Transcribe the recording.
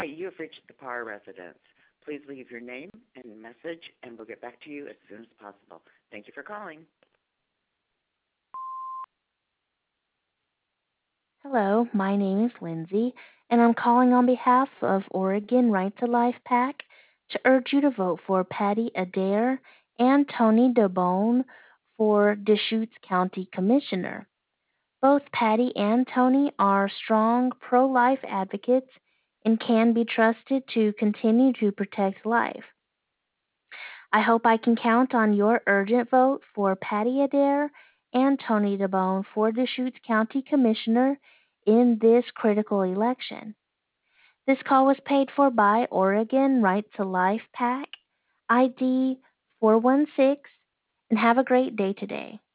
You have reached the Par residence. Please leave your name and message, and we'll get back to you as soon as possible. Thank you for calling. Hello, my name is Lindsay, and I'm calling on behalf of Oregon Right to Life PAC to urge you to vote for Patty Adair and Tony DeBone for Deschutes County Commissioner. Both Patty and Tony are strong pro life advocates and can be trusted to continue to protect life. I hope I can count on your urgent vote for Patty Adair and Tony DeBone for Deschutes County Commissioner in this critical election. This call was paid for by Oregon Right to Life PAC, ID 416, and have a great day today.